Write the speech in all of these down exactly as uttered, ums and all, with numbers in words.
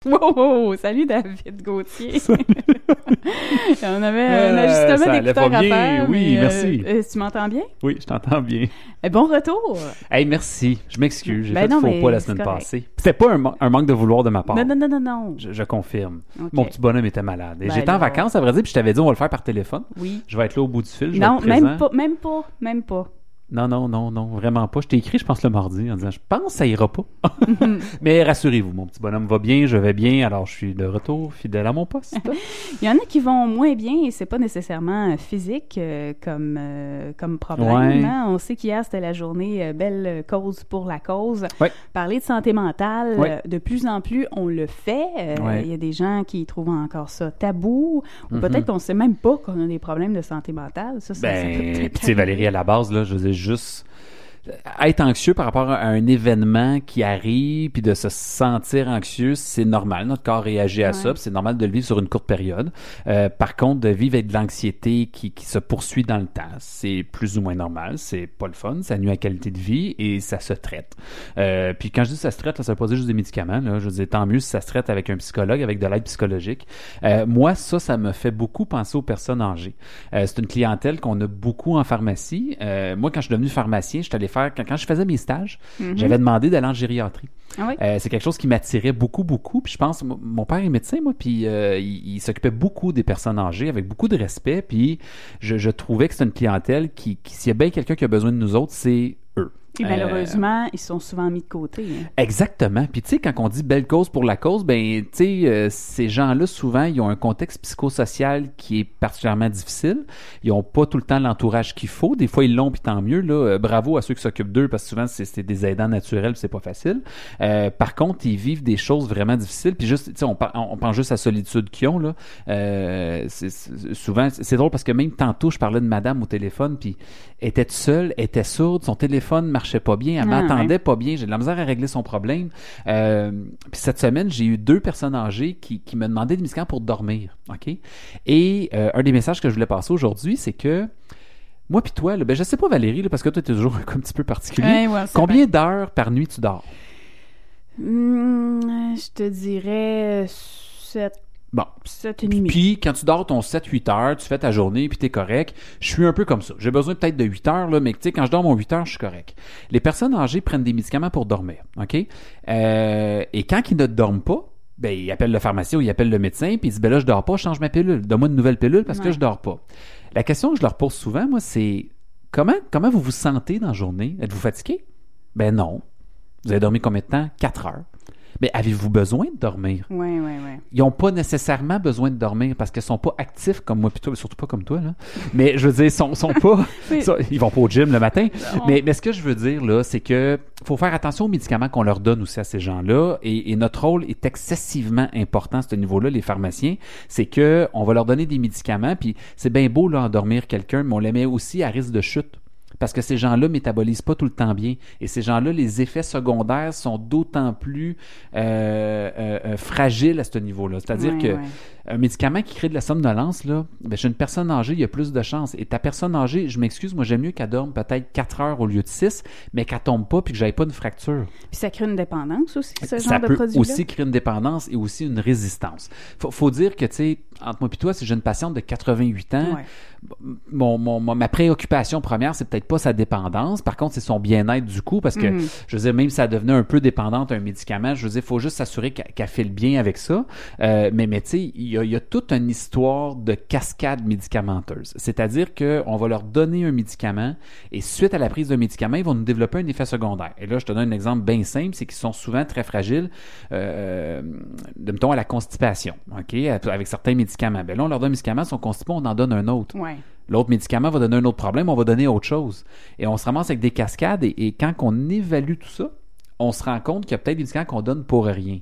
Wow, wow, salut David Gauthier. On avait un Euh, ajustement ça allait d'écouteurs pas à bien, faire. oui, mais, merci. Euh, euh, tu m'entends bien? Oui, je t'entends bien. Eh, bon retour. Hey, merci. Je m'excuse. J'ai Ben fait non, faux mais pas la c'est semaine correct. passée. C'était pas un, ma- un manque de vouloir de ma part. Non, non, non, non, non. Je, je confirme. Ok. Mon petit bonhomme était malade. Et Ben j'étais en là. vacances, à vrai dire, puis je t'avais dit, on va le faire par téléphone. Oui. Je vais être là au bout du fil. Je vais Non, être présent. même pas, même pas, même pas. Non, non, non, non, vraiment pas. Je t'ai écrit, je pense, le mardi, en disant, je pense que ça ira pas. Mais rassurez-vous, mon petit bonhomme va bien, je vais bien, alors je suis de retour, fidèle à mon poste. Il y en a qui vont moins bien et c'est pas nécessairement physique euh, comme, euh, comme problème. Ouais. Hein? On sait qu'hier, c'était la journée euh, Belle cause pour la cause. Ouais. Parler de santé mentale, Ouais. euh, de plus en plus, on le fait. Euh, Ouais. Il y a des gens qui trouvent encore ça tabou ou Mhm. peut-être qu'on sait même pas qu'on a des problèmes de santé mentale. Ça, ça, ça peut Ben, peut-être puis tu sais, arriver. Valérie, à la base, là, je veux dire, juste être anxieux par rapport à un événement qui arrive, puis de se sentir anxieux, c'est normal. Notre corps réagit à Ouais. ça, puis c'est normal de le vivre sur une courte période. Euh, par contre, de vivre avec de l'anxiété qui, qui se poursuit dans le temps, c'est plus ou moins normal. C'est pas le fun, ça nuit à la qualité de vie et ça se traite. Euh, puis quand je dis ça se traite, là, ça veut pas dire juste des médicaments. Là. Je veux dire, tant mieux si ça se traite avec un psychologue, avec de l'aide psychologique. Euh, moi, ça, ça me fait beaucoup penser aux personnes âgées. Euh, c'est une clientèle qu'on a beaucoup en pharmacie. Euh, moi, quand je suis devenu pharmacien, je suis allé faire, quand, quand je faisais mes stages, Mhm. j'avais demandé d'aller en gériatrie. Ah oui? Euh, c'est quelque chose qui m'attirait beaucoup, beaucoup. Puis je pense, m- mon père est médecin, moi, puis euh, il, il s'occupait beaucoup des personnes âgées avec beaucoup de respect. Puis je, je trouvais que c'est une clientèle qui, qui s'il y a bien quelqu'un qui a besoin de nous autres, c'est eux. Puis Euh, malheureusement, ils sont souvent mis de côté. Hein. Exactement. Puis tu sais, quand on dit belle cause pour la cause, ben tu sais, euh, ces gens-là, souvent, ils ont un contexte psychosocial qui est particulièrement difficile. Ils ont pas tout le temps l'entourage qu'il faut. Des fois, ils l'ont, puis tant mieux. Là, Euh, bravo à ceux qui s'occupent d'eux, parce que souvent, c'est, c'est des aidants naturels, puis c'est pas facile. Euh, par contre, ils vivent des choses vraiment difficiles. Puis juste, tu sais, on, par- on pense juste à la solitude qu'ils ont, là. Euh, c'est, c'est- souvent, c'est c'est drôle parce que même tantôt, je parlais de madame au téléphone, puis elle était toute seule, elle était sourde, son téléphone marchait pas bien, elle Ah, m'entendait ouais. pas bien, j'ai de la misère à régler son problème. Euh, puis cette semaine, j'ai eu deux personnes âgées qui, qui me demandaient des médicaments pour dormir, OK? Et euh, un des messages que je voulais passer aujourd'hui, c'est que moi puis toi, là, ben je sais pas Valérie, là, parce que toi, tu es toujours un petit peu particulier. Ouais, ouais, c'est Combien d'heures par nuit tu dors? Hum, je te dirais sept, Bon. sept et demi. Puis, quand tu dors ton sept huit heures, tu fais ta journée, puis t'es correct. Je suis un peu comme ça. J'ai besoin peut-être de huit heures, là, mais tu sais, quand je dors mon huit heures, je suis correct. Les personnes âgées prennent des médicaments pour dormir, OK? Euh, et quand ils ne dorment pas, ben, ils appellent le pharmacien ou ils appellent le médecin, puis ils disent, ben là, je dors pas, je change ma pilule. Donne-moi une nouvelle pilule parce Ouais. que je dors pas. La question que je leur pose souvent, moi, c'est comment, comment vous vous sentez dans la journée? Êtes-vous fatigué? Ben non. Vous avez dormi combien de temps? Quatre heures. Mais avez-vous besoin de dormir? Oui, oui, oui. Ils n'ont pas nécessairement besoin de dormir parce qu'ils sont pas actifs comme moi, puis toi, surtout pas comme toi, là. Mais je veux dire, ils sont, sont pas. Oui. ça, ils vont pas au gym le matin. Non. Mais, mais ce que je veux dire, là, c'est que faut faire attention aux médicaments qu'on leur donne aussi à ces gens-là. Et, et notre rôle est excessivement important à ce niveau-là, les pharmaciens. C'est que on va leur donner des médicaments, puis c'est bien beau, là, endormir quelqu'un, mais on les met aussi à risque de chute. Parce que ces gens-là métabolisent pas tout le temps bien. Et ces gens-là, les effets secondaires sont d'autant plus euh, euh, euh, fragiles à ce niveau-là. C'est-à-dire Ouais, que ouais. un médicament qui crée de la somnolence, là, ben, chez une personne âgée, il y a plus de chances. Et ta personne âgée, je m'excuse, moi j'aime mieux qu'elle dorme peut-être quatre heures au lieu de six, mais qu'elle tombe pas puis que j'aille pas une fracture. Puis ça crée une dépendance aussi, ce Ça genre de peut produit-là. aussi créer une dépendance et aussi une résistance. Faut, faut dire que, tu sais, entre moi et toi, si j'ai une patiente de quatre-vingt-huit ans, Ouais. mon, mon, mon- ma préoccupation première, c'est peut-être pas sa dépendance. Par contre, c'est son bien-être du coup, parce que, Mhm. je veux dire, même si ça devenait un peu dépendante à un médicament, je veux dire, il faut juste s'assurer qu'elle, qu'elle fait le bien avec ça. Euh, mais, mais tu sais, il y a, il y a toute une histoire de cascade médicamenteuse. C'est-à-dire qu'on va leur donner un médicament et suite à la prise d'un médicament, ils vont nous développer un effet secondaire. Et là, je te donne un exemple bien simple, c'est qu'ils sont souvent très fragiles, euh, de, mettons, à la constipation, OK, avec certains médicaments. Ben là, on leur donne un médicament, ils sont constipés, on en donne un autre. Ouais. L'autre médicament va donner un autre problème, on va donner autre chose. Et on se ramasse avec des cascades et, et quand on évalue tout ça, on se rend compte qu'il y a peut-être des médicaments qu'on donne pour rien.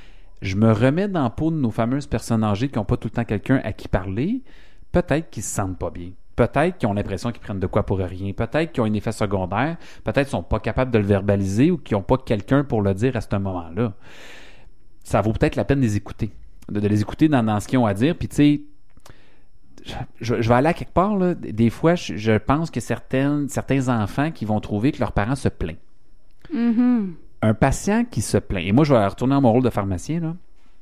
Je me remets dans la peau de nos fameuses personnes âgées qui n'ont pas tout le temps quelqu'un à qui parler. Peut-être qu'ils se sentent pas bien. Peut-être qu'ils ont l'impression qu'ils prennent de quoi pour rien. Peut-être qu'ils ont un effet secondaire. Peut-être qu'ils sont pas capables de le verbaliser ou qu'ils n'ont pas quelqu'un pour le dire à ce moment-là. Ça vaut peut-être la peine de les écouter. De, de les écouter dans, dans ce qu'ils ont à dire. Puis tu sais, je, je vais aller à quelque part, là. Des fois, je, je pense que certaines, certains enfants qui vont trouver que leurs parents se plaignent. Mhm. Un patient qui se plaint, et moi je vais retourner à mon rôle de pharmacien, là.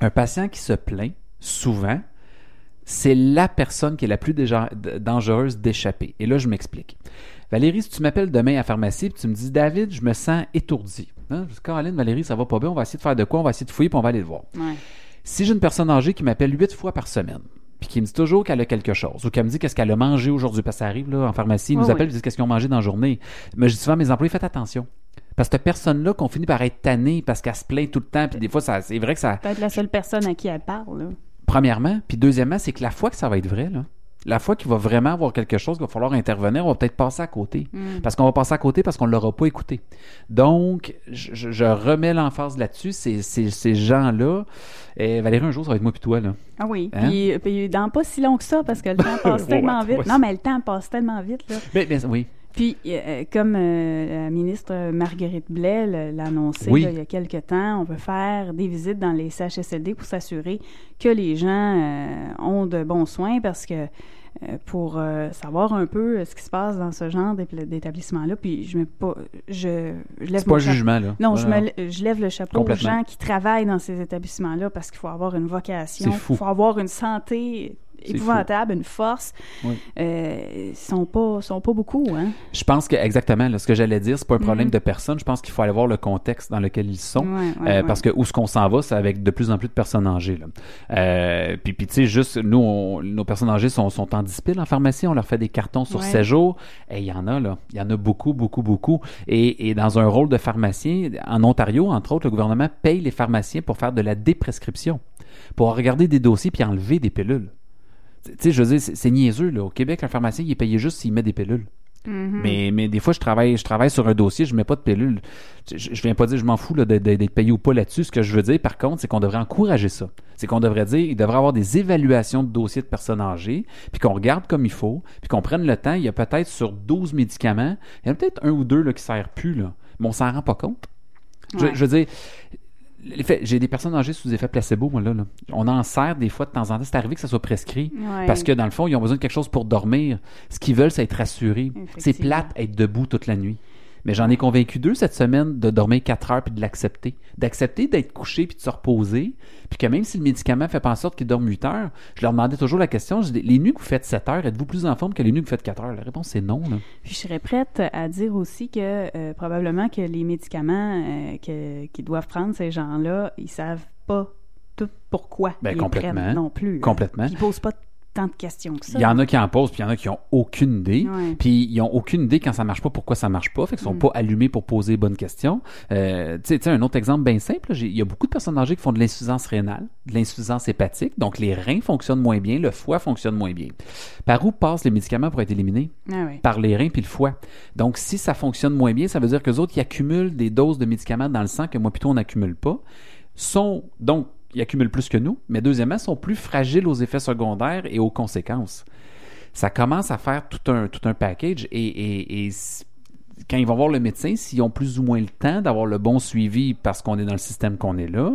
Un patient qui se plaint, souvent, c'est la personne qui est la plus déjà, dangereuse d'échapper. Et là, je m'explique. Valérie, si tu m'appelles demain à la pharmacie et tu me dis « David, je me sens étourdi. Hein? » Je dis « Caroline, Valérie, ça va pas bien, on va essayer de faire de quoi? On va essayer de fouiller puis on va aller le voir. Ouais. » Si j'ai une personne âgée qui m'appelle huit fois par semaine, puis qui me dit toujours qu'elle a quelque chose, ou qu'elle me dit qu'est-ce qu'elle a mangé aujourd'hui, parce que ça arrive là, en pharmacie, ils nous oh, appellent et oui. disent qu'est-ce qu'ils ont mangé dans la journée. Mais je dis souvent à mes employés, faites attention. Parce que cette personne-là qu'on finit par être tannée parce qu'elle se plaint tout le temps, puis des fois, ça, c'est vrai que ça... Peut-être la seule personne à qui elle parle, là. Premièrement, puis deuxièmement, c'est que la fois que ça va être vrai, là, la fois qu'il va vraiment avoir quelque chose qu'il va falloir intervenir, on va peut-être passer à côté. Mm. Parce qu'on va passer à côté parce qu'on ne l'aura pas écouté. Donc, je, je remets l'emphase là-dessus. C'est, c'est, ces gens-là... Et Valérie, un jour, ça va être moi puis toi, là. Ah oui. Hein? Puis, puis dans pas si long que ça, parce que le temps passe tellement vite. Non, mais le temps passe tellement vite, là. Mais, mais oui. Puis, euh, comme euh, la ministre Marguerite Blais l'a annoncé oui. là, il y a quelque temps, on veut faire des visites dans les C H S L D pour s'assurer que les gens euh, ont de bons soins, parce que euh, pour euh, savoir un peu ce qui se passe dans ce genre d'établissement-là, puis je mets pas, je, je lève c'est pas un jugement, là. Non, voilà. je, me, je lève le chapeau aux gens qui travaillent dans ces établissements-là, parce qu'il faut avoir une vocation, il faut avoir une santé épouvantable, une force. Oui. Euh, ils sont pas, sont pas beaucoup, hein. Je pense que, exactement, là, ce que j'allais dire, c'est pas un problème mm-hmm. de personne. Je pense qu'il faut aller voir le contexte dans lequel ils sont. Ouais, ouais, euh, ouais. Parce que où ce qu'on s'en va, c'est avec de plus en plus de personnes âgées, là. Euh, puis, puis tu sais, juste, nous, on, nos personnes âgées sont, sont en discipline en pharmacie. On leur fait des cartons sur ouais. sept jours. Et il y en a, là. Il y en a beaucoup, beaucoup, beaucoup. Et, et dans un rôle de pharmacien, en Ontario, entre autres, le gouvernement paye les pharmaciens pour faire de la déprescription. Pour regarder des dossiers puis enlever des pilules. Tu sais, je veux dire, c'est, c'est niaiseux, là. Au Québec, un pharmacien, il est payé juste s'il met des pilules. Mm-hmm. Mais, mais des fois, je travaille, je travaille sur un dossier, je mets pas de pilules. Je, je viens pas dire, je m'en fous là, de, de, d'être payé ou pas là-dessus. Ce que je veux dire, par contre, c'est qu'on devrait encourager ça. C'est qu'on devrait dire, il devrait avoir des évaluations de dossiers de personnes âgées, puis qu'on regarde comme il faut, puis qu'on prenne le temps. Il y a peut-être sur douze médicaments, il y en a peut-être un ou deux là, qui ne servent plus, là. Mais on s'en rend pas compte. Ouais. Je, je veux dire... L'effet, j'ai des personnes âgées sous effet placebo, moi, là, là. On en sert des fois de temps en temps. C'est arrivé que ça soit prescrit. Ouais. Parce que, dans le fond, ils ont besoin de quelque chose pour dormir. Ce qu'ils veulent, c'est être rassurés. C'est plate être debout toute la nuit. Mais j'en ai convaincu deux cette semaine de dormir quatre heures puis de l'accepter. D'accepter d'être couché puis de se reposer. Puis que même si le médicament fait pas en sorte qu'ils dorment huit heures, je leur demandais toujours la question, je dis, les nuits que vous faites sept heures, êtes-vous plus en forme que les nuits que vous faites quatre heures? La réponse, c'est non, là. Puis je serais prête à dire aussi que euh, probablement que les médicaments euh, que, qu'ils doivent prendre, ces gens-là, ils savent pas tout pourquoi ben, ils complètement. prennent non plus. Complètement. Puis ils posent pas tant de questions que ça. Il y en a qui en posent, puis il y en a qui ont aucune idée. Ouais. Puis ils ont aucune idée quand ça marche pas, pourquoi ça marche pas. Fait qu'ils sont mm. pas allumés pour poser les bonnes questions. Euh, tu sais, un autre exemple bien simple, il y a beaucoup de personnes âgées qui font de l'insuffisance rénale, de l'insuffisance hépatique. Donc les reins fonctionnent moins bien, le foie fonctionne moins bien. Par où passent les médicaments pour être éliminés? Ah oui. Par les reins puis le foie. Donc si ça fonctionne moins bien, ça veut dire qu'eux autres, ils accumulent des doses de médicaments dans le sang que moi plutôt on n'accumule pas. Sont donc ils accumulent plus que nous, mais deuxièmement, sont plus fragiles aux effets secondaires et aux conséquences. Ça commence à faire tout un, tout un package et, et, et quand ils vont voir le médecin, s'ils ont plus ou moins le temps d'avoir le bon suivi parce qu'on est dans le système qu'on est là,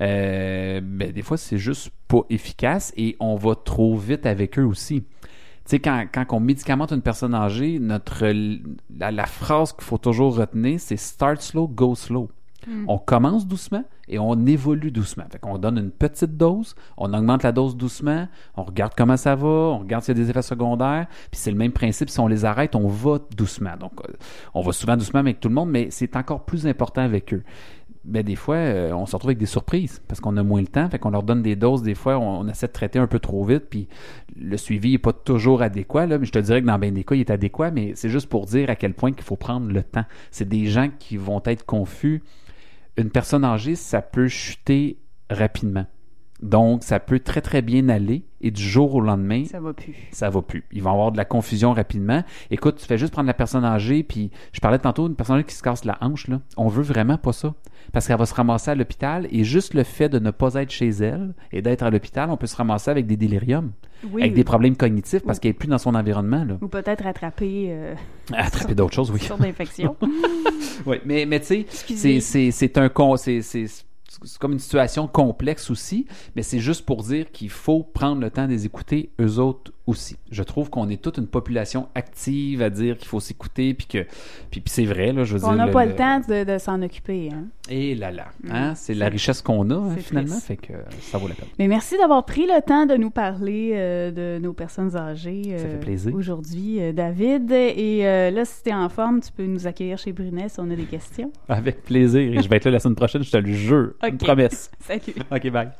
euh, ben, des fois, c'est juste pas efficace et on va trop vite avec eux aussi. Tu sais, quand, quand on médicamente une personne âgée, notre, la, la phrase qu'il faut toujours retenir, c'est « start slow, go slow ». Mm. On commence doucement et on évolue doucement. Fait qu'on donne une petite dose, on augmente la dose doucement, on regarde comment ça va, on regarde s'il y a des effets secondaires, puis c'est le même principe, si on les arrête, on va doucement. Donc, on va souvent doucement avec tout le monde, mais c'est encore plus important avec eux. Ben, des fois, euh, on se retrouve avec des surprises parce qu'on a moins le temps, fait qu'on leur donne des doses, des fois, on, on essaie de traiter un peu trop vite, puis le suivi n'est pas toujours adéquat, là, mais je te dirais que dans bien des cas, il est adéquat, mais c'est juste pour dire à quel point qu'il faut prendre le temps. C'est des gens qui vont être confus. Une personne âgée, ça peut chuter rapidement. Donc, ça peut très, très bien aller et du jour au lendemain, ça va plus. Ça va plus. Ils vont avoir de la confusion rapidement. Écoute, tu fais juste prendre la personne âgée, puis je parlais tantôt d'une personne âgée qui se casse la hanche, là. On veut vraiment pas ça. Parce qu'elle va se ramasser à l'hôpital et juste le fait de ne pas être chez elle et d'être à l'hôpital, on peut se ramasser avec des déliriums, oui, avec oui. des problèmes cognitifs parce oui. qu'elle n'est plus dans son environnement, là. Ou peut-être attraper... Euh, attraper sur, d'autres choses, oui. Sur d'infection. Oui, mais, mais tu sais, c'est, c'est, c'est un... Con, c'est, c'est, c'est comme une situation complexe aussi, mais c'est juste pour dire qu'il faut prendre le temps de les écouter eux autres aussi. Je trouve qu'on est toute une population active à dire qu'il faut s'écouter, puis que puis, puis c'est vrai, là, je veux on dire... n'a le, pas le le temps de, de s'en occuper. Hein? Et là là, hein? c'est c'est, la richesse qu'on a, hein, finalement, triste. fait que ça vaut la peine. Mais merci d'avoir pris le temps de nous parler euh, de nos personnes âgées euh, Ça fait plaisir. aujourd'hui, euh, David. Et euh, là, si tu es en forme, tu peux nous accueillir chez Brunet si on a des questions. Avec plaisir. Et je vais être là la semaine prochaine, je te le jure. Okay. Une promesse. Salut. OK, bye.